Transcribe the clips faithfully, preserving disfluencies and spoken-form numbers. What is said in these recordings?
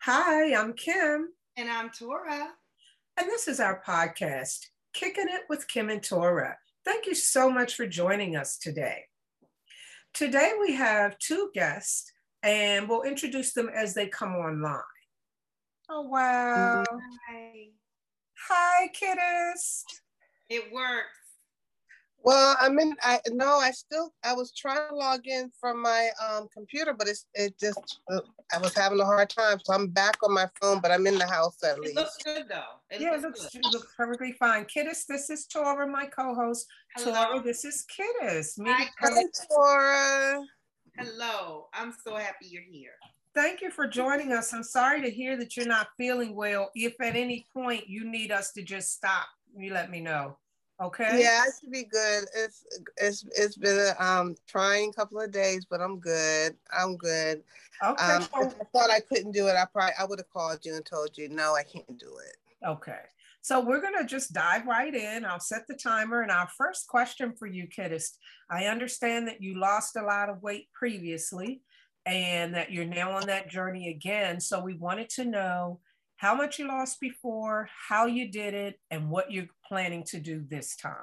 Hi, I'm Kim. And I'm Tora. And this is our podcast, Kicking It with Kim and Tora. Thank you so much for joining us today. Today we have two guests, and we'll introduce them as they come online. Oh, wow. Hi. Hi, kiddos. It works. Well, I mean, I no, I still, I was trying to log in from my um, computer, but it's, it just, uh, I was having a hard time. So I'm back on my phone, but I'm in the house at least. It looks good though. It yeah, looks it looks, good. it looks perfectly fine. Kiddos, this is Tora, my co-host. Hello. Tora, this is Kiddos. Hi, Hi, Tora. Hello. I'm so happy you're here. Thank you for joining us. I'm sorry to hear that you're not feeling well. If at any point you need us to just stop, you let me know. Okay. Yeah, I should be good. It's it's it's been a um trying couple of days, but I'm good. I'm good. Okay. Um, if I thought I couldn't do it, I probably I would have called you and told you no, I can't do it. Okay. So we're gonna just dive right in. I'll set the timer, and our first question for you, Kiddos. I understand that you lost a lot of weight previously, and that you're now on that journey again. So we wanted to know how much you lost before, how you did it, and what you're planning to do this time.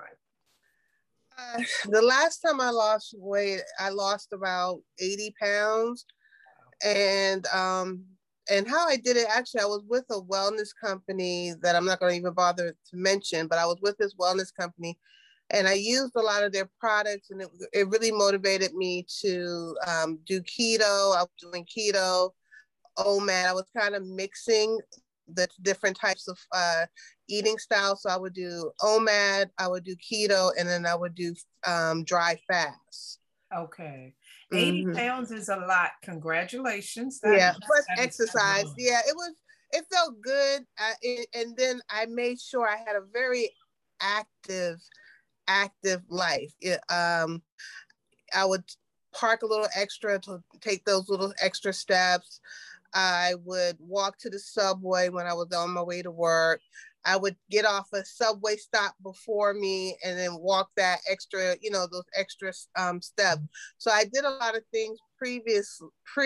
Uh, the last time I lost weight, I lost about eighty pounds. And um, and how I did it, actually, I was with a wellness company that I'm not going to even bother to mention, but I was with this wellness company and I used a lot of their products, and it, it really motivated me to um, do keto. I was doing keto, O M A D. I was kind of mixing the different types of uh, eating styles. So I would do O M A D, I would do keto, and then I would do um, dry fast. Okay. eighty mm-hmm. pounds is a lot. Congratulations. That yeah, plus exercise. Yeah, it was, it felt good. Uh, it, and then I made sure I had a very active, active life. It, um, I would park a little extra to take those little extra steps. I would walk to the subway when I was on my way to work. I would get off a subway stop before me and then walk that extra, you know, those extra um, steps. So I did a lot of things previous,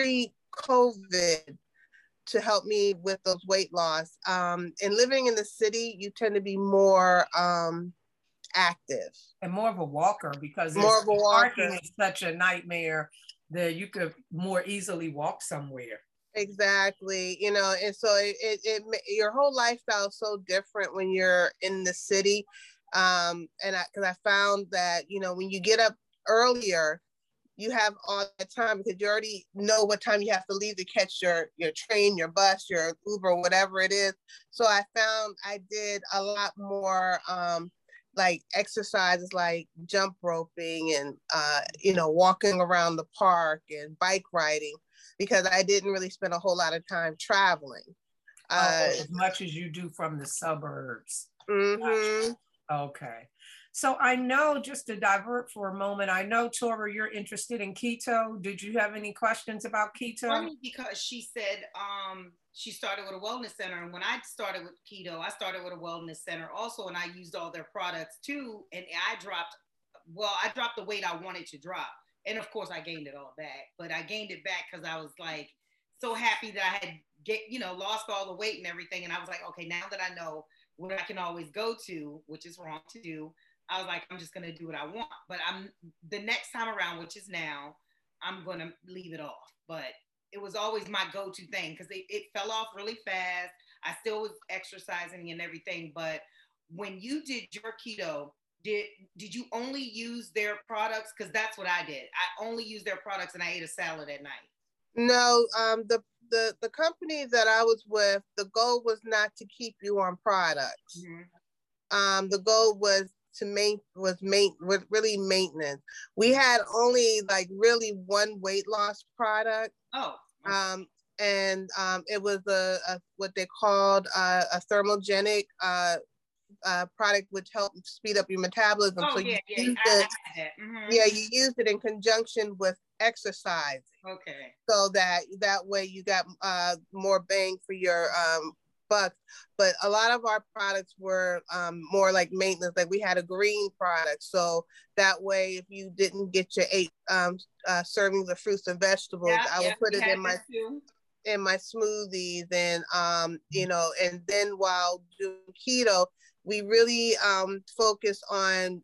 pre-COVID to help me with those weight loss. Um, and living in the city, you tend to be more um, active. And more of a walker, because more of a walker. Parking is such a nightmare that you could more easily walk somewhere. Exactly. You know, and so it, it, it your whole lifestyle is so different when you're in the city. Um, and I, cause I found that, you know, when you get up earlier, you have all that time because you already know what time you have to leave to catch your, your train, your bus, your Uber, whatever it is. So I found I did a lot more, um, like exercises like jump roping and, uh, you know, walking around the park and bike riding, because I didn't really spend a whole lot of time traveling. Oh, uh, as much as you do from the suburbs. Mm-hmm. Okay. So I know, just to divert for a moment, I know, Tora, you're interested in keto. Did you have any questions about keto? Funny, because she said um, she started with a wellness center. And when I started with keto, I started with a wellness center also, and I used all their products too. And I dropped, well, I dropped the weight I wanted to drop. And of course I gained it all back, but I gained it back because I was like so happy that I had get, you know, lost all the weight and everything. And I was like, okay, now that I know where I can always go to, which is wrong to do, I was like, I'm just going to do what I want. But I'm the next time around, which is now, I'm going to leave it off. But it was always my go-to thing because it, it fell off really fast. I still was exercising and everything. But when you did your keto, Did did you only use their products? Because that's what I did. I only used their products and I ate a salad at night. No, um, the, the, the company that I was with, the goal was not to keep you on products. Mm-hmm. Um, the goal was to make, was main, was really maintenance. We had only like really one weight loss product. Oh. Okay. Um, and um, it was a, a what they called uh, a thermogenic uh, Uh, product which helped speed up your metabolism. Oh, so yeah, you yeah, used I, it, I had mm-hmm. yeah, you used it in conjunction with exercising. Okay. So that that way you got uh, more bang for your um, buck. But a lot of our products were um, more like maintenance. Like we had a green product, so that way if you didn't get your eight um, uh, servings of fruits and vegetables, yeah, I would yeah, put it in my. in my smoothies, and um, you know, and then while doing keto, we really um focus on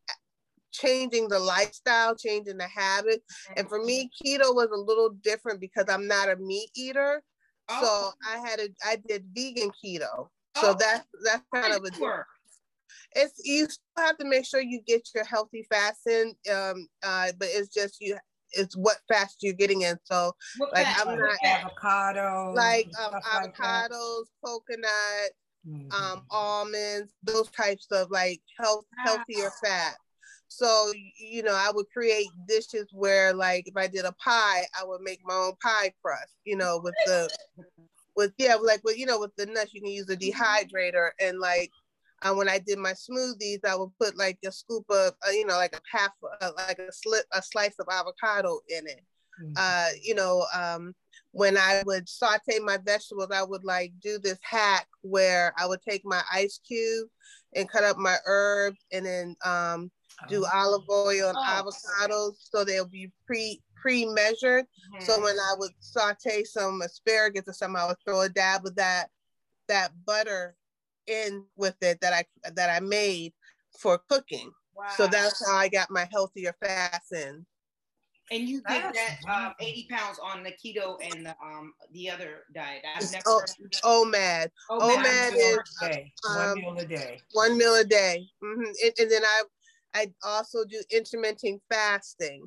changing the lifestyle, changing the habit. And for me, keto was a little different because I'm not a meat eater. Oh. So I had a, I did vegan keto. So oh. that's, that's kind of a, work. It's, you still have to make sure you get your healthy fats in, um, uh, but it's just, you, it's what fast you're getting in. So what like, fat? I'm not avocado, like um, avocados, like coconut, mm-hmm. um, almonds, those types of like health, healthier fat. So, you know, I would create dishes where, like, if I did a pie, I would make my own pie crust, you know, with the, with, yeah, like, with, you know, with the nuts, you can use a dehydrator. And, like, uh, when I did my smoothies, I would put, like, a scoop of, uh, you know, like a half, uh, like a slip, a slice of avocado in it. Mm-hmm. Uh, you know, um, when I would saute my vegetables, I would, like, do this hack where I would take my ice cube and cut up my herbs and then, um, do olive oil and oh, avocados okay. So they'll be pre pre measured. Mm-hmm. So when I would saute some asparagus or something, I would throw a dab of that that butter in with it that I that I made for cooking. Wow. So that's how I got my healthier fats in. And you did that um, eighty pounds on the keto and the um the other diet. I've never oh, O M A D. O M A D is um, one meal a day. One meal a day. Mm-hmm. and, and then I. I also do intermittent fasting.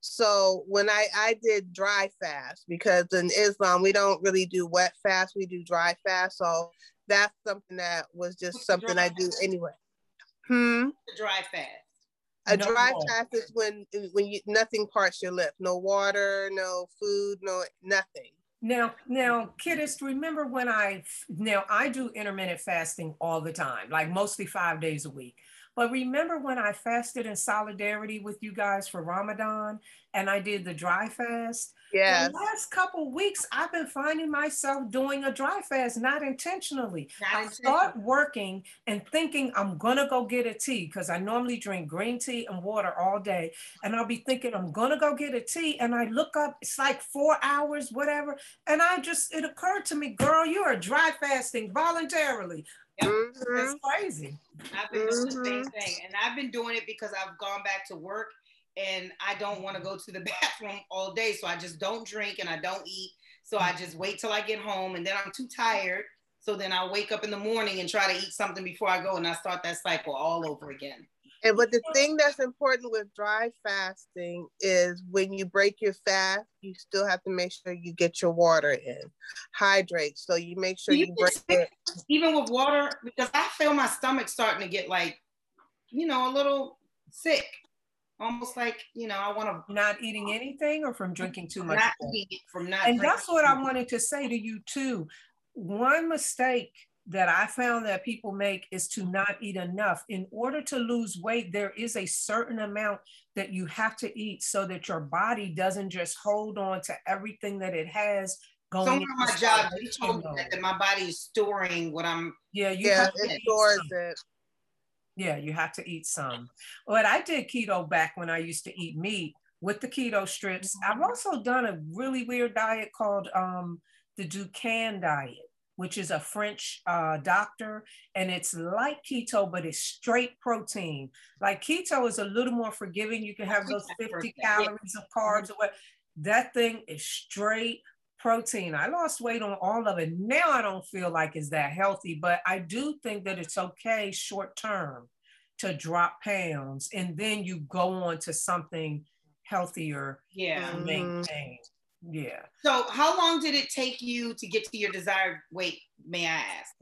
So when I, I did dry fast, because in Islam, we don't really do wet fast, we do dry fast. So that's something that was just What's something I do anyway. Hmm? Dry fast. A no dry more. fast is when, when you, nothing parts your lips, no water, no food, no nothing. Now, now, kiddos, remember when I, now I do intermittent fasting all the time, like mostly five days a week. But remember when I fasted in solidarity with you guys for Ramadan and I did the dry fast? Yeah. The last couple weeks, I've been finding myself doing a dry fast, not intentionally. Not I intentionally. Start working and thinking I'm gonna go get a tea because I normally drink green tea and water all day. And I'll be thinking I'm gonna go get a tea. And I look up, it's like four hours, whatever. And I just, it occurred to me, girl, you are dry fasting voluntarily. Yep. Mm-hmm. It's crazy. I've been doing mm-hmm. the same thing. And I've been doing it because I've gone back to work and I don't want to go to the bathroom all day. So I just don't drink and I don't eat. So I just wait till I get home and then I'm too tired. So then I wake up in the morning and try to eat something before I go and I start that cycle all over again. And but the thing that's important with dry fasting is when you break your fast, you still have to make sure you get your water in. Hydrate. So you make sure you, you break it. Even with water, because I feel my stomach starting to get like, you know, a little sick. Almost like, you know, I want to. Not eating anything or from drinking too much? Not eating, from not And that's what I wanted to say to you too. One mistake that I found that people make is to not eat enough. In order to lose weight, there is a certain amount that you have to eat so that your body doesn't just hold on to everything that it has going. Some of my job, they told me that, that my body is storing what I'm. Yeah, you yeah, have to it stores it. Yeah, you have to eat some. But I did keto back when I used to eat meat with the keto strips. I've also done a really weird diet called um, the Dukan diet, which is a French uh, doctor, and it's like keto, but it's straight protein. Like keto is a little more forgiving. You can have those fifty calories of carbs or what. That thing is straight protein. I lost weight on all of it. Now I don't feel like it's that healthy, but I do think that it's okay short term to drop pounds, and then you go on to something healthier. Yeah. To maintain. Yeah. So how long did it take you to get to your desired weight, may I ask?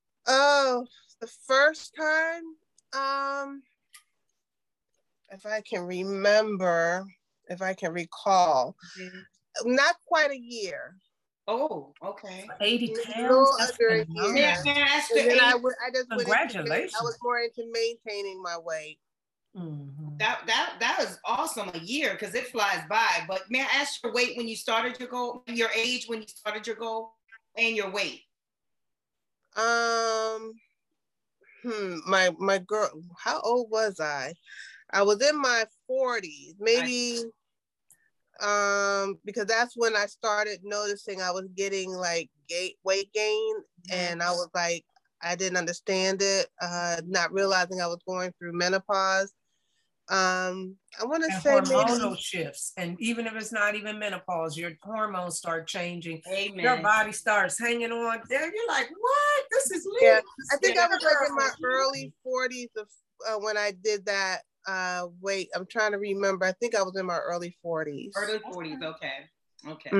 Oh, the first time, um, if I can remember, if I can recall, mm-hmm. not quite a year. Oh, okay. eighty pounds. Under a year. Yeah, yeah, and then I, w- I just Congratulations. Went into, I was more into maintaining my weight. Mm-hmm. That that that was awesome, a year, because it flies by. But may I ask your weight when you started your goal, your age when you started your goal, and your weight? Um, hmm, my my girl, how old was I? I was in my forties, maybe. I, from, because that's when I started noticing I was getting like gait, weight gain. Mm-hmm. And I was like, I didn't understand it, uh, not realizing I was going through menopause. Um, I want to say hormonal maybe shifts, and even if it's not even menopause, your hormones start changing. Amen. Your body starts hanging on. There, you're like, what? This is lit. Yeah, I think yeah. I was like in my early forties of, uh, when I did that. Uh, wait, I'm trying to remember. I think I was in my early forties. Early forties, okay. Okay.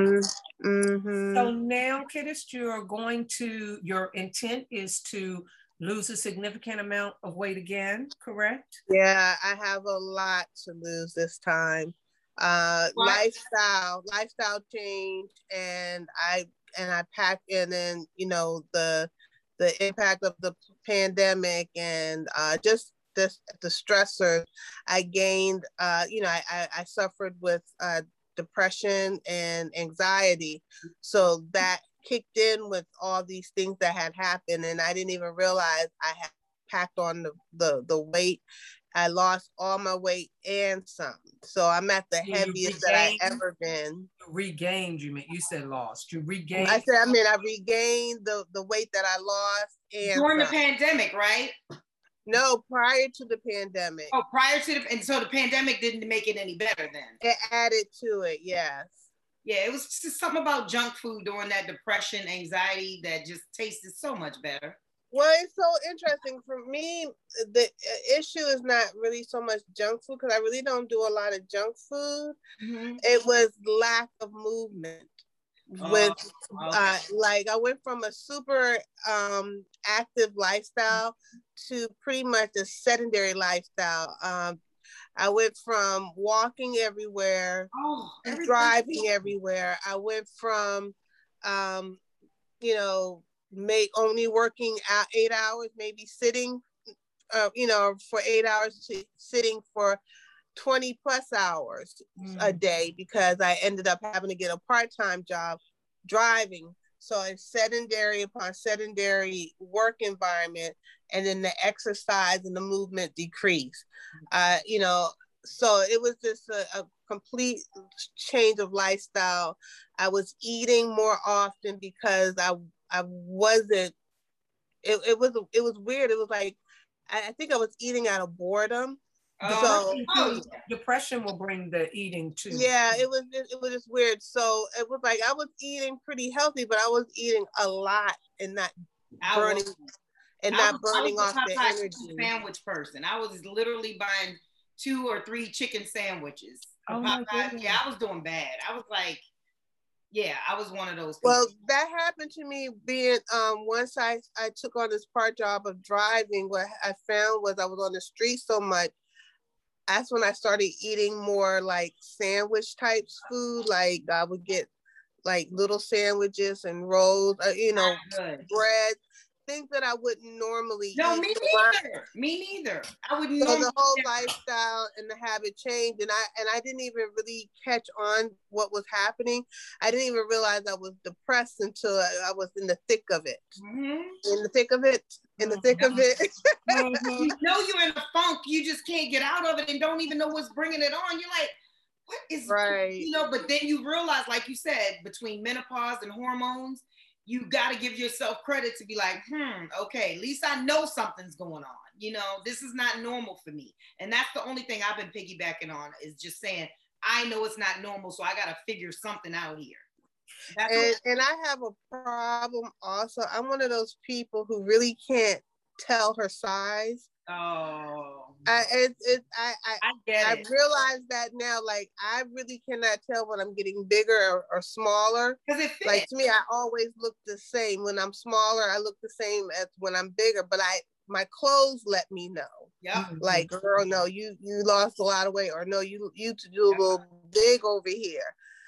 Mm-hmm. So now, Kittist, you're going to, your intent is to lose a significant amount of weight again, correct? Yeah, I have a lot to lose this time. Uh, lifestyle, lifestyle change, and I and I packed in, and you know the the impact of the pandemic, and uh, just this the stressors. I gained, uh, you know, I I, I suffered with uh, depression and anxiety, so that kicked in with all these things that had happened, and I didn't even realize I had packed on the, the, the weight. I lost all my weight and some. So I'm at the so heaviest that I ever been. You regained, you mean, you said lost. You regained. I said, I mean, I regained the, the weight that I lost. And during some. the pandemic, right? No, prior to the pandemic. Oh, prior to the, and so the pandemic didn't make it any better then? It added to it, yes. Yeah, it was just something about junk food during that depression, anxiety that just tasted so much better. Well, it's so interesting. For me, the issue is not really so much junk food, because I really don't do a lot of junk food. Mm-hmm. It was lack of movement. Oh, with okay. uh, like I went from a super um, active lifestyle to pretty much a sedentary lifestyle. Um, I went from walking everywhere, oh, to driving everywhere. I went from, um, you know, make only working out eight hours, maybe sitting, uh, you know, for eight hours to sitting for twenty plus hours mm. a day, because I ended up having to get a part-time job driving. So it's sedentary upon sedentary work environment, and then the exercise and the movement decrease. Uh, you know, so it was just a, a complete change of lifestyle. I was eating more often because I I wasn't, it, it was it was weird. It was like, I, I think I was eating out of boredom. Oh, so oh, depression will bring the eating too. Yeah, it was it, it was just weird. So it was like I was eating pretty healthy, but I was eating a lot and not burning was, and not was, burning off the energy. Sandwich person. I was literally buying two or three chicken sandwiches. Oh my goodness. Yeah, I was doing bad. I was like, yeah, I was one of those people. Well, that happened to me being, um, once I, I took on this part job of driving, what I found was I was on the street so much. That's when I started eating more like sandwich types food. Like I would get like little sandwiches and rolls, uh, you know, bread, things that I wouldn't normally no, eat. No, me neither. Me neither. I would. So the whole lifestyle and the habit changed, and I and I didn't even really catch on what was happening. I didn't even realize I was depressed until I, I was in the thick of it. Mm-hmm. In the thick of it. In the thick of it. Mm-hmm. You know you're in a funk. You just can't get out of it, and don't even know what's bringing it on. You're like, what is right? You know, but then you realize, like you said, between menopause and hormones, you got to give yourself credit to be like, hmm, okay, at least I know something's going on. You know, this is not normal for me. And that's the only thing I've been piggybacking on, is just saying, I know it's not normal, so I got to figure something out here. That's and, and I have a problem also. I'm one of those people who really can't tell her size. Oh. I it, it I I, I get I it. realize that now. Like I really cannot tell when I'm getting bigger or, or smaller. Because it fits. Like to me, I always look the same. When I'm smaller, I look the same as when I'm bigger. But I my clothes let me know. Yeah. Like, girl, no, you you lost a lot of weight, or no, you you to do a little big over here.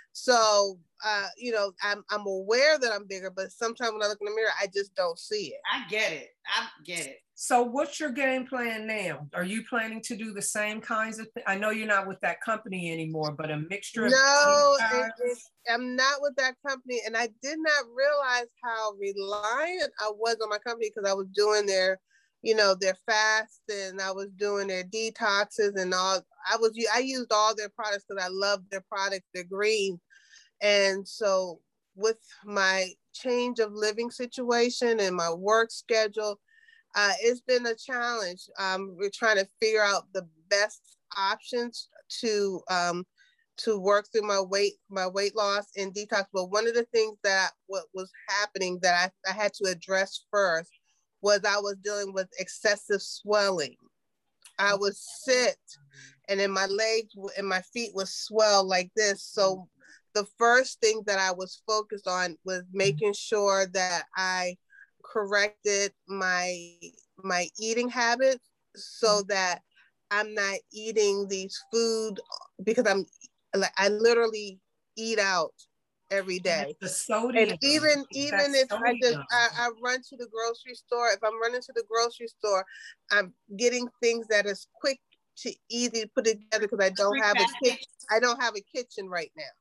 So, uh, you know, I'm I'm aware that I'm bigger, but sometimes when I look in the mirror, I just don't see it. I get it. I get it. So what's your game plan now? Are you planning to do the same kinds of things? I know you're not with that company anymore, but a mixture of No, it, it, I'm not with that company. And I did not realize how reliant I was on my company, because I was doing their you know, their fast, and I was doing their detoxes and all. I was, I used all their products because I love their products. They're green. And so with my change of living situation and my work schedule, uh, it's been a challenge. Um, we're trying to figure out the best options to um, to work through my weight, my weight loss and detox. But one of the things that what was happening that I, I had to address first was I was dealing with excessive swelling. I would sit and then my legs and my feet would swell like this. So the first thing that I was focused on was making sure that I corrected my my eating habits so that I'm not eating these food because I'm like I literally eat out every day. The sodium. And even even if sodium. I just I, I run to the grocery store, if I'm running to the grocery store, I'm getting things that is quick to easy to put together because I don't have a kitchen. I don't have a kitchen right now.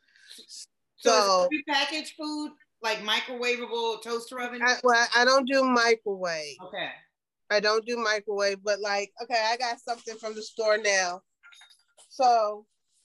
So, so is prepackaged food like microwavable toaster oven? I, well, I don't do microwave. Okay. I don't do microwave, but like, okay, I got something from the store now. So,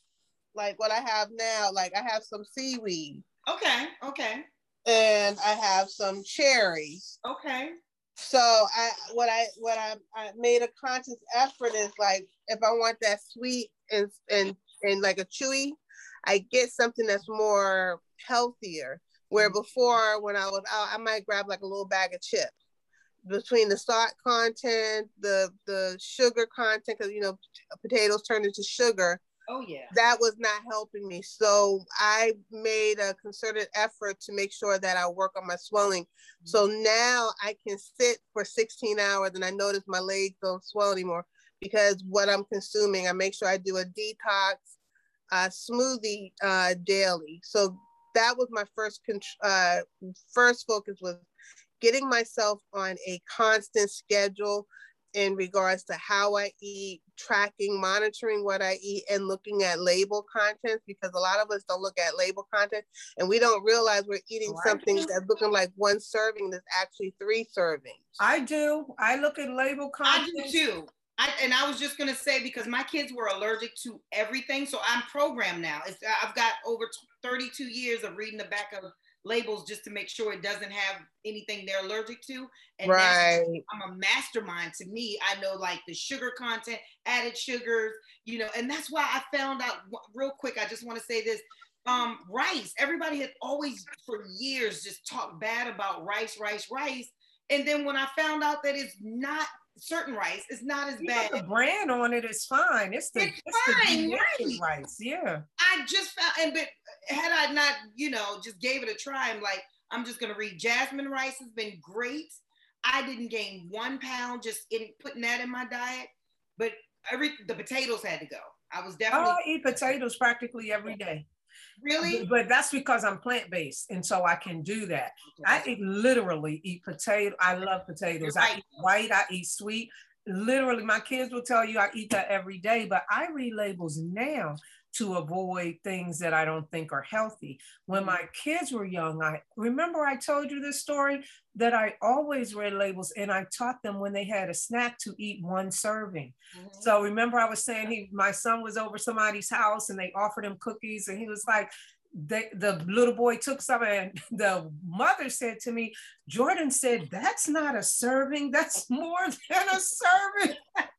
like what I have now, like I have some seaweed. Okay, okay. And I have some cherries. Okay. So I, what I, what I, I made a conscious effort is like, if I want that sweet and and and like a chewy, I get something that's more healthier. Where before, when I was out, I might grab like a little bag of chips. Between the salt content, the the sugar content, because you know potatoes turn into sugar. Oh yeah. That was not helping me. So I made a concerted effort to make sure that I work on my swelling. Mm-hmm. So now I can sit for sixteen hours and I notice my legs don't swell anymore because what I'm consuming, I make sure I do a detox uh, smoothie uh, daily. So that was my first uh, first focus was getting myself on a constant schedule in regards to how I eat, tracking, monitoring what I eat, and looking at label content, because a lot of us don't look at label content and we don't realize we're eating oh, something that's looking like one serving that's actually three servings. I do. I look at label content. I do too. I, and I was just gonna say, because my kids were allergic to everything, so I'm programmed now. It's, I've got over thirty-two years of reading the back of labels just to make sure it doesn't have anything they're allergic to. And right. I'm a mastermind. To me, I know like the sugar content, added sugars, you know, and that's why I found out real quick. I just want to say this. Um, rice, everybody had always for years just talked bad about rice, rice, rice. And then when I found out that it's not certain rice, it's not as yeah, bad. The brand on it is fine. It's the, it's it's fine, the right. rice. Yeah. I just found, and but had I not, you know, just gave it a try, I'm like, I'm just gonna read. Jasmine rice has been great. I didn't gain one pound just in putting that in my diet, but every the potatoes had to go. I was definitely. Oh, I eat potatoes practically every day. Really? But that's because I'm plant-based, and so I can do that. Okay. I eat, literally eat potato. I love potatoes. Right. I eat white, I eat sweet. Literally, my kids will tell you I eat that every day, but I read labels now to avoid things that I don't think are healthy. When my kids were young, I remember I told you this story that I always read labels and I taught them when they had a snack to eat one serving. Mm-hmm. So remember I was saying he, my son was over somebody's house and they offered him cookies and he was like, they, the little boy took some and the mother said to me, Jordan said, that's not a serving, that's more than a serving.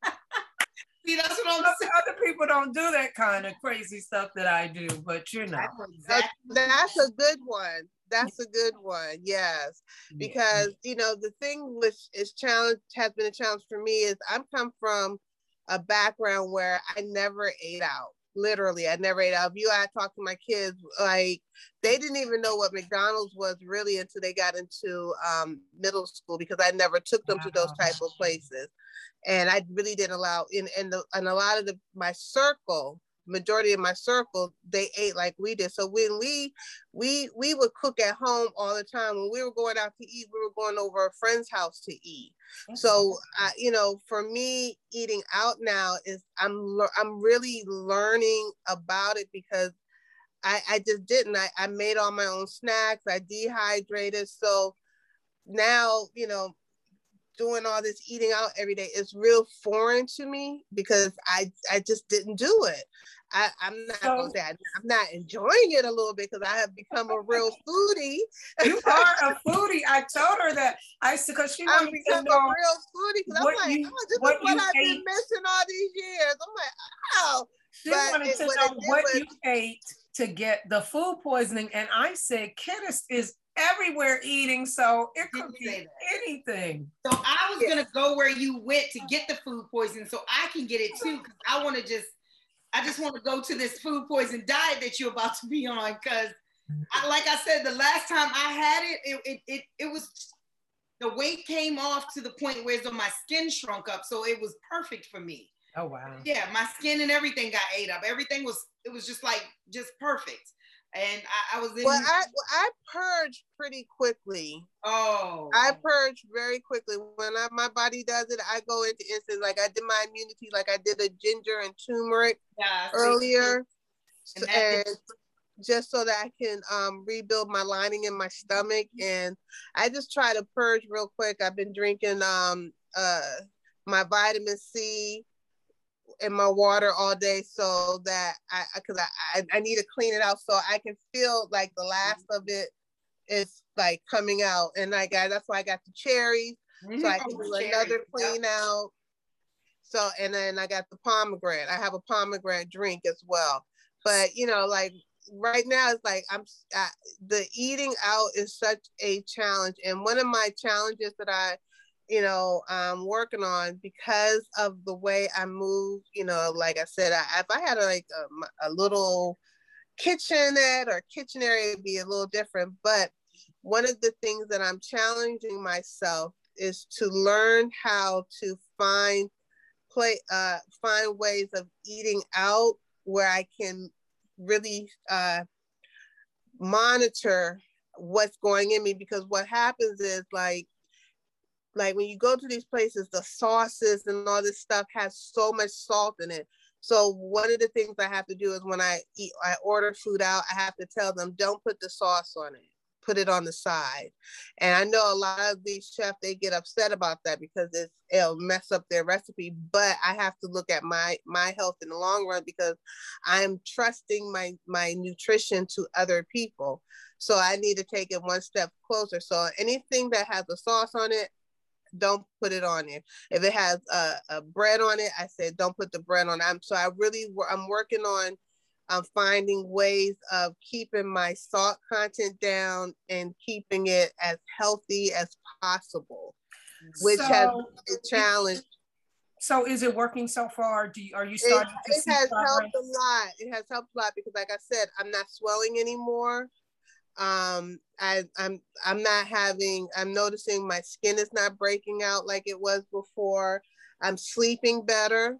See, that's what I'm saying. Other people don't do that kind of crazy stuff that I do, but you know. Exactly. That's a good one. That's a good one. Yes. Because, you know, the thing which is challenge has been a challenge for me is I'm come from a background where I never ate out. Literally, I never ate out. If you I talked to my kids, like they didn't even know what McDonald's was really until they got into um, middle school because I never took them to those type of places. And I really didn't allow in and the and a lot of the my circle, majority of my circle, they ate like we did. So when we we we would cook at home all the time. When we were going out to eat, we were going over a friend's house to eat. So uh, you know, for me, eating out now is I'm I'm really learning about it because I I just didn't. I I made all my own snacks. I dehydrated. So now you know. doing all this eating out every day is real foreign to me because I I just didn't do it. I, I'm not So, gonna say I, I'm not enjoying it a little bit because I have become a real foodie. You are a foodie. I told her that. I said, because she I've wanted to become know a real foodie because I'm like, you, oh, this what is what you I've ate. been missing all these years. I'm like, oh. She but wanted it, to what know what was, you ate to get the food poisoning. And I said, Kiddist is everywhere eating, so it could be anything. So I was yeah. gonna go where you went to get the food poisoning so I can get it too. Cause I wanna just, I just wanna go to this food poison diet that you're about to be on. Cause I, like I said, the last time I had it, it, it, it, it was, the weight came off to the point where my skin shrunk up. So it was perfect for me. Oh, wow. Yeah, my skin and everything got ate up. Everything was, it was just like, just perfect. And I, I was in. Well, I, well, I purged pretty quickly. Oh. I purge very quickly. When I, my body does it, I go into instant. Like I did my immunity, like I did a ginger and turmeric yeah, earlier. And, and just so that I can um, rebuild my lining in my stomach. And I just try to purge real quick. I've been drinking um, uh, my vitamin C in my water all day so that I, because I, I, I need to clean it out so I can feel like the last of it is like coming out. And I got, that's why I got the cherries, mm-hmm. so I can do cherry. another clean yep. out. So, and then I got the pomegranate. I have a pomegranate drink as well. But, you know, like right now it's like I'm, I, the eating out is such a challenge. And one of my challenges that I, you know, I'm working on because of the way I move, you know, like I said, I, if I had a, like a, a little kitchenette or kitchen area, it'd be a little different. But one of the things that I'm challenging myself is to learn how to find play, uh, find ways of eating out where I can really uh, monitor what's going in me. Because what happens is like, like when you go to these places, the sauces and all this stuff has so much salt in it. So one of the things I have to do is when I eat, I order food out, I have to tell them, don't put the sauce on it, put it on the side. And I know a lot of these chefs, they get upset about that because it's, it'll mess up their recipe, but I have to look at my, my health in the long run because I'm trusting my, my nutrition to other people. So I need to take it one step closer. So anything that has a sauce on it, don't put it on there. If it has a, a bread on it, I said, don't put the bread on it. I'm, so I really, I'm working on um, finding ways of keeping my salt content down and keeping it as healthy as possible, which so, has been a challenge. So is it working so far? Do you, are you starting it, to it see has progress? helped a lot. It has helped a lot because like I said, I'm not swelling anymore. Um, I, I'm I'm not having, I'm noticing my skin is not breaking out like it was before. I'm sleeping better.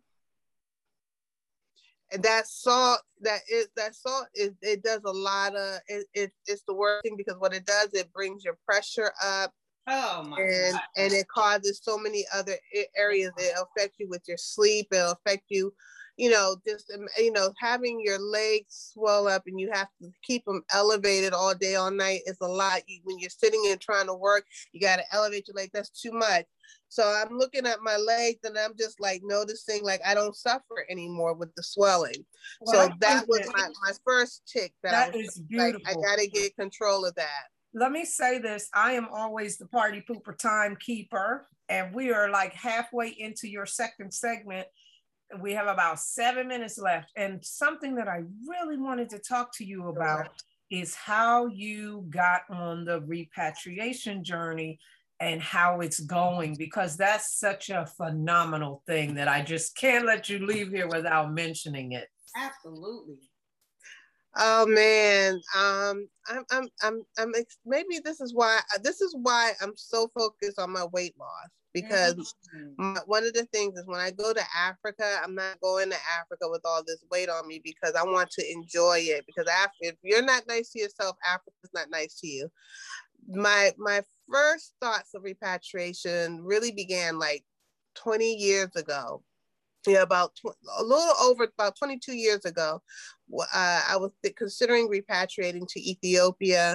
And that salt, that is that salt is it does a lot of it, it it's the worst thing because what it does, it brings your pressure up. Oh my and God. And it causes so many other areas. It'll affect you with your sleep, it'll affect you, you know, just, you know, having your legs swell up and you have to keep them elevated all day, all night is a lot. You, when you're sitting and trying to work, you got to elevate your leg. That's too much. So I'm looking at my legs and I'm just like noticing like I don't suffer anymore with the swelling. Well, so that was my, my first tick that, that I was is beautiful. Like, I got to get control of that. Let me say this. I am always the party pooper timekeeper, and we are like halfway into your second segment. We have about seven minutes left. And something that I really wanted to talk to you about is how you got on the repatriation journey and how it's going, because that's such a phenomenal thing that I just can't let you leave here without mentioning it. Absolutely. Oh man, um, I'm, I'm, I'm, I'm. Maybe this is why. This is why I'm so focused on my weight loss because mm-hmm. my, one of the things is when I go to Africa, I'm not going to Africa with all this weight on me because I want to enjoy it. Because after, if you're not nice to yourself, Africa's not nice to you. My my first thoughts of repatriation really began like twenty years ago. Yeah, about tw- a little over about twenty-two years ago, uh, I was considering repatriating to Ethiopia,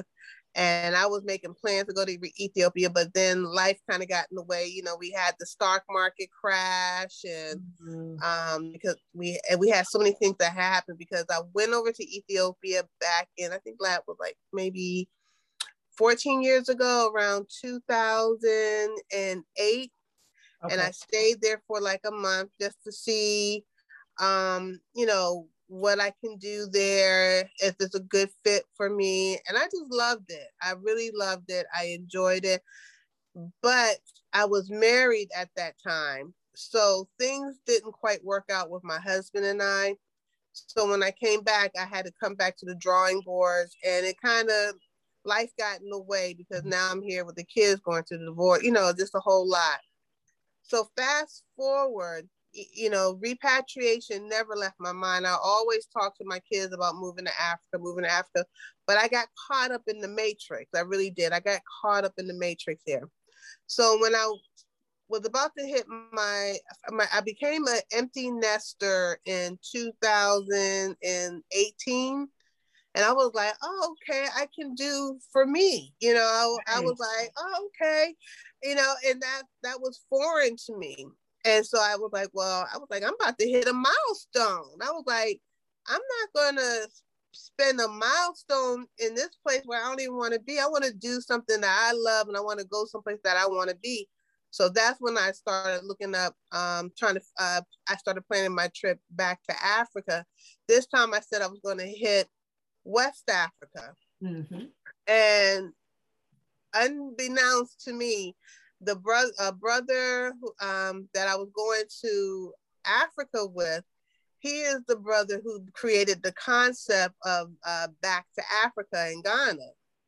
And I was making plans to go to Ethiopia, but then life kind of got in the way. You know, we had the stock market crash, and mm-hmm. um, because we and we had so many things that happened. Because I went over to Ethiopia back in, I think that was like maybe fourteen years ago, around two thousand eight, okay. And I stayed there for like a month just to see, um, you know, what I can do there, if it's a good fit for me. And I just loved it. I really loved it. I enjoyed it. But I was married at that time, so things didn't quite work out with my husband and I. So when I came back, I had to come back to the drawing boards, and it kind of, life got in the way because now I'm here with the kids going through the divorce, you know, just a whole lot. So fast forward, you know, repatriation never left my mind. I always talk to my kids about moving to Africa, moving to Africa, but I got caught up in the matrix. I really did. I got caught up in the matrix here. So when I was about to hit my, my I became an empty nester in two thousand eighteen. And I was like, oh, okay, I can do for me. You know, I, I was like, oh, okay. You know, and that that was foreign to me. And so I was like, well, I was like, I'm about to hit a milestone. I was like, I'm not going to spend a milestone in this place where I don't even want to be. I want to do something that I love, and I want to go someplace that I want to be. So that's when I started looking up, um, trying to, uh, I started planning my trip back to Africa. This time I said I was going to hit West Africa. Mm-hmm. And unbeknownst to me, the brother, a brother who, um, that I was going to Africa with, he is the brother who created the concept of uh, Back to Africa in Ghana.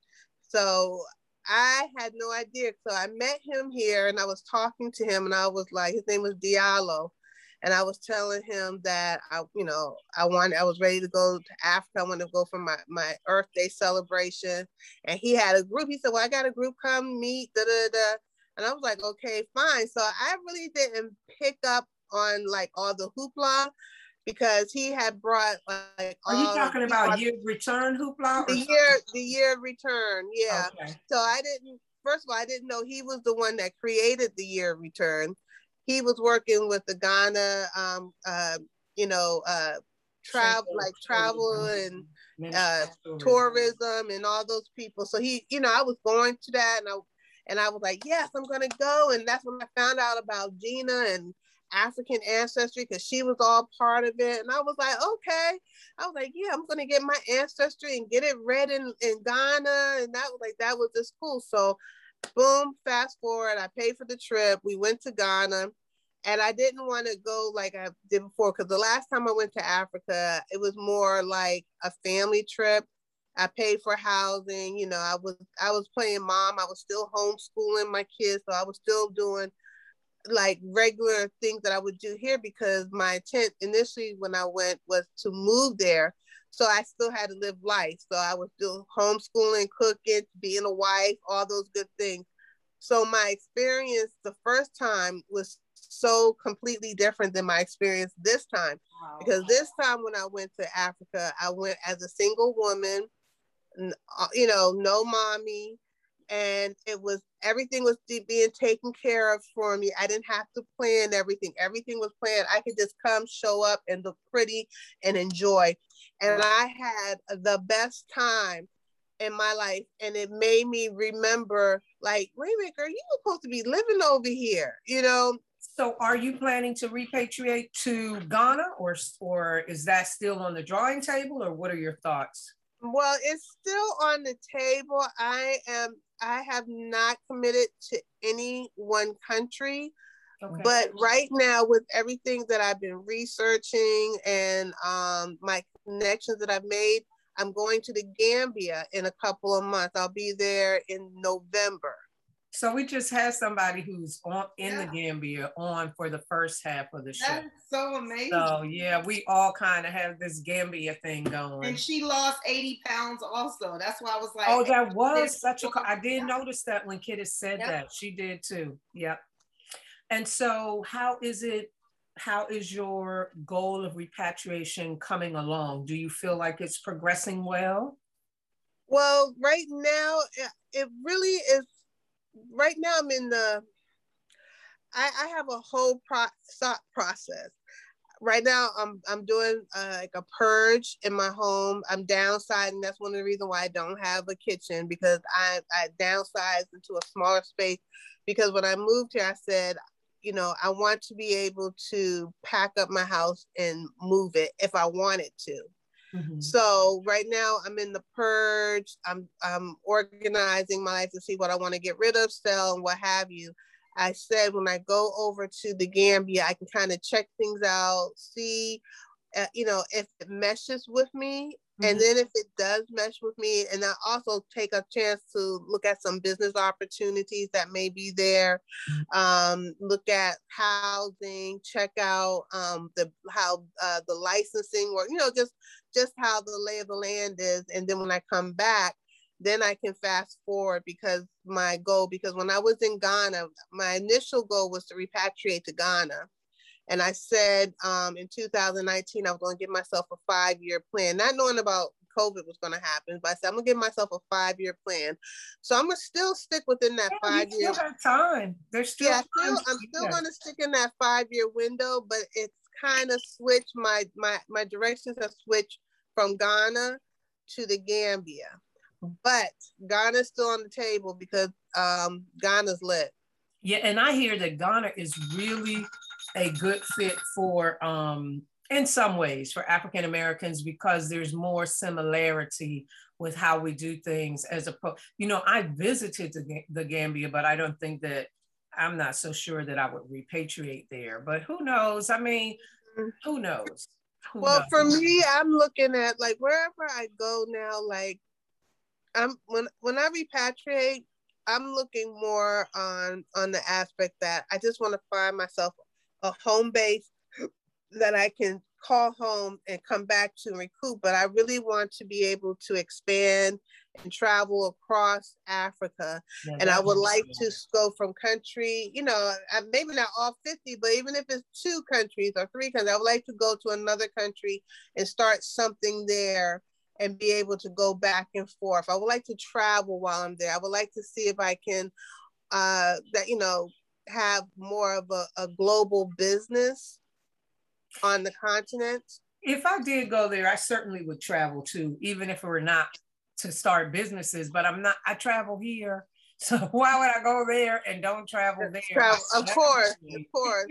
So I had no idea. So I met him here, and I was talking to him, and I was like, his name was Diallo. And I was telling him that I, you know, I wanted, I was ready to go to Africa. I wanted to go for my, my Earth Day celebration. And he had a group. He said, well, I got a group, come meet, da, da, da. And I was like, okay, fine. So I really didn't pick up on like all the hoopla, because he had brought like Are you talking about year return hoopla? The year, the year return, yeah. Okay. So I didn't, first of all, I didn't know he was the one that created the year return. He was working with the Ghana, um, uh, you know, uh, travel, like travel and uh, tourism and all those people. So he, you know, I was going to that, and I, and I was like, yes, I'm gonna go. And that's when I found out about Gina and African ancestry, because she was all part of it. And I was like, okay. I was like, yeah, I'm gonna get my ancestry and get it read in, in Ghana. And that was like, that was just cool. So boom, fast forward, I paid for the trip. We went to Ghana, and I didn't want to go like I did before, because the last time I went to Africa, it was more like a family trip. I paid for housing, you know, I was I was playing mom. I was still homeschooling my kids, so I was still doing like regular things that I would do here, because my intent initially when I went was to move there. So I still had to live life. So I was still homeschooling, cooking, being a wife, all those good things. So my experience the first time was so completely different than my experience this time. Wow. Because this time when I went to Africa, I went as a single woman, you know, no mommy. And it was, everything was being taken care of for me. I didn't have to plan everything. Everything was planned. I could just come, show up, and look pretty and enjoy. And I had the best time in my life. And it made me remember, like, wait a minute, girl, you were supposed to be living over here, you know? So are you planning to repatriate to Ghana, or, or is that still on the drawing table, or what are your thoughts? Well, it's still on the table. I am, I have not committed to any one country, okay. But right now with everything that I've been researching and um, my connections that I've made, I'm going to the Gambia in a couple of months. I'll be there in November. So we just had somebody who's on in yeah. the Gambia on for the first half of the show. That's so amazing. So yeah, we all kind of have this Gambia thing going. And she lost eighty pounds also. That's why I was like, oh, that was such a, I did notice that when Kid has said yep. that. She did too. Yep. And so how is it, how is your goal of repatriation coming along? Do you feel like it's progressing well? Well, right now, it really is, right now I'm in the, I, I have a whole pro, thought process. Right now, I'm I'm doing uh, like a purge in my home. I'm downsizing. That's one of the reasons why I don't have a kitchen, because I I downsized into a smaller space. Because when I moved here, I said, you know, I want to be able to pack up my house and move it if I wanted to. Mm-hmm. So right now I'm in the purge. I'm I'm organizing my life to see what I want to get rid of, sell, and what have you. I said when I go over to the Gambia, I can kind of check things out, see, uh, you know, if it meshes with me. Mm-hmm. And then if it does mesh with me, and I also take a chance to look at some business opportunities that may be there, um, look at housing, check out um, the how uh, the licensing, or, you know, just, just how the lay of the land is. And then when I come back, then I can fast forward, because my goal, because when I was in Ghana, my initial goal was to repatriate to Ghana. And I said um, in two thousand nineteen, I was going to give myself a five-year plan, not knowing about COVID was going to happen, but I said, I'm going to give myself a five-year plan. So I'm going to still stick within that yeah, five years. Still have time. There's still yeah, time. Still, I'm still going to stick in that five-year window, but it's kind of switched. My, my, my directions have switched from Ghana to the Gambia. But Ghana's still on the table because um, Ghana's lit. Yeah, and I hear that Ghana is really a good fit for, um, in some ways, for African Americans, because there's more similarity with how we do things as a, you know, I visited the, the Gambia, but I don't think that, I'm not so sure that I would repatriate there, but who knows? I mean, who knows? Who well, knows? For me, I'm looking at like wherever I go now, like, I'm when when I repatriate, I'm looking more on on the aspect that I just want to find myself a home base that I can call home and come back to and recoup. But I really want to be able to expand and travel across Africa. Yeah, and I would like cool. to go from country, you know, maybe not all fifty, but even if it's two countries or three countries, I would like to go to another country and start something there and be able to go back and forth. I would like to travel while I'm there. I would like to see if I can, uh, that, you know, have more of a, a global business on the continent. If I did go there, I certainly would travel too, even if it were not to start businesses, but I'm not, I travel here. So why would I go there and don't travel there? Travel, of course, of course.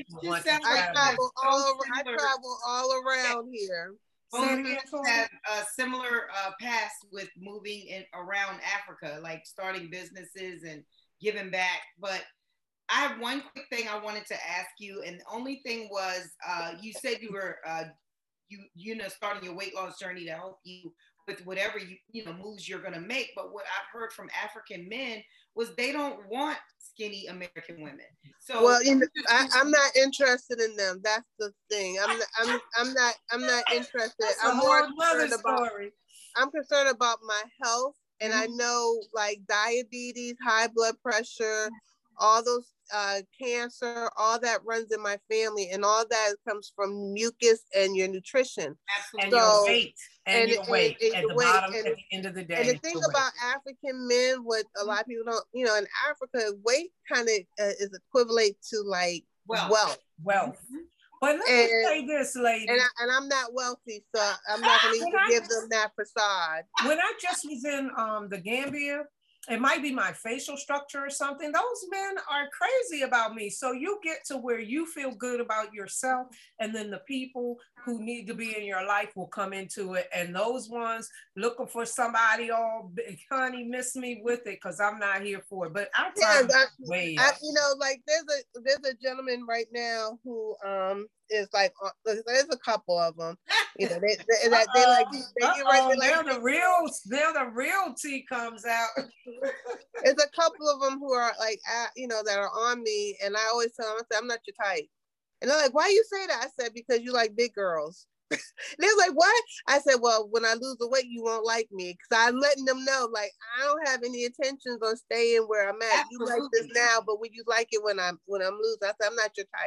I travel all over, I travel all around here. Both of us have a similar uh, past with moving in around Africa, like starting businesses and giving back. But I have one quick thing I wanted to ask you, and the only thing was, uh, you said you were, uh, you you know, starting your weight loss journey to help you with whatever you you know moves you're gonna make. But what I've heard from African men was they don't want skinny American women. So well, you know, I, I'm not interested in them. That's the thing. I'm not, I'm I'm not I'm not interested. That's I'm more concerned about. Story. I'm concerned about my health, and mm-hmm. I know like diabetes, high blood pressure, all those uh, cancer, all that runs in my family, and all that comes from mucus and your nutrition. Absolutely. And so, your weight. And, and your weight and, at and the weight. bottom, and, at the end of the day. And the thing about weight. African men, what a lot of people don't, you know, in Africa, weight kind of uh, is equivalent to like wealth. Wealth. wealth. But let and, me say this, lady. And, I, and I'm not wealthy, so I'm not going to even give them that facade. When I just was in um, the Gambia, it might be my facial structure or something. Those men are crazy about me. So you get to where you feel good about yourself, and then the people who need to be in your life will come into it. And those ones looking for somebody all big, honey, miss me with it, because I'm not here for it. But I yeah, I, way I, you know, like there's a there's a gentleman right now who um is like uh, there's a couple of them, you know, they they, they, they like they get right. They now like, the real now the real tea comes out. There's a couple of them who are like, at, you know, that are on me, and I always tell them, I say, I'm not your type, and they're like, why you say that? I said, because you like big girls. They're like, what? I said, well, when I lose the weight, you won't like me, because I'm letting them know, like, I don't have any intentions on staying where I'm at. Absolutely. You like this now, but would you like it when I'm when I'm losing? I said, I'm not your type.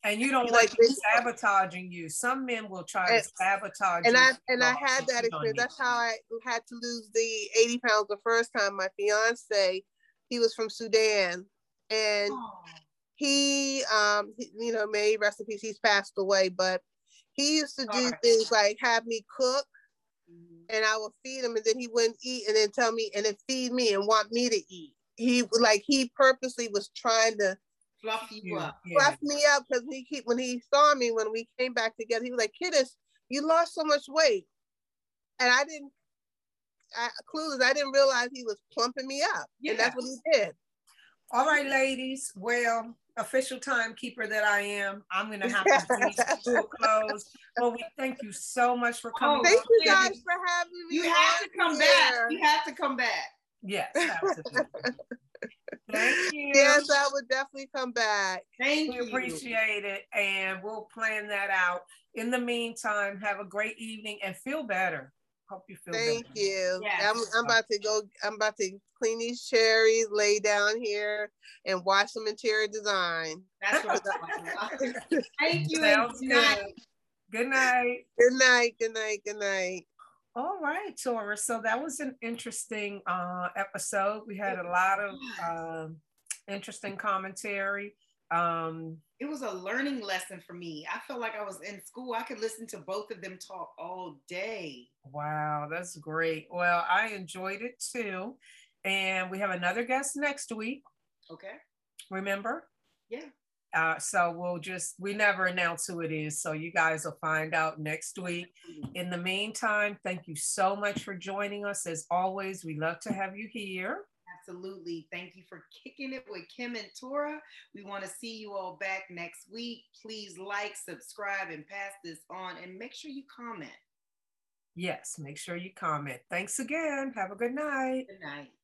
And you don't He want like them sabotaging you. Some men will try and, to sabotage and you. I and I had that experience. That's how I had to lose the eighty pounds the first time. My fiance, he was from Sudan, and oh. he, um, he, you know, may rest in peace. He's passed away, but he used to do right. things like have me cook, mm-hmm. and I would feed him, and then he wouldn't eat, and then tell me, and then feed me and want me to eat. He like he purposely was trying to fluff you up, fluff yeah. me up, because he keep when he saw me when we came back together, he was like, "Kiddes, you lost so much weight," and I didn't. I, clueless, I didn't realize he was plumping me up, yeah. and that's what he did. All right, ladies. Well, official timekeeper that I am, I'm going to have to bring this to a close. Well, we thank you so much for coming. Oh, thank you guys for having me. You have to come here. back. You have to come back. Yes, absolutely. Thank you. Yes, I would definitely come back. Thank we you. We appreciate it, and we'll plan that out. In the meantime, have a great evening and feel better. Hope you feel Thank better. you. Yes. I'm, I'm about to go. I'm about to clean these cherries, lay down here, and watch some interior design. That's what I'm talking about. Thank you. Sounds good. Night. Good night. Good night. Good night. Good night. All right, Taurus. So that was an interesting uh, episode. We had a lot of uh, interesting commentary. Um, it was a learning lesson for me. I felt like I was in school. I could listen to both of them talk all day. Wow, that's great. Well, I enjoyed it too. And we have another guest next week. Okay. Remember? Yeah. Uh, so we'll just, we never announce who it is. So you guys will find out next week. In the meantime, thank you so much for joining us. As always, we love to have you here. Absolutely. Thank you for kicking it with Kim and Tora. We want to see you all back next week. Please like, subscribe, and pass this on, and make sure you comment. Yes, make sure you comment. Thanks again. Have a good night. Good night.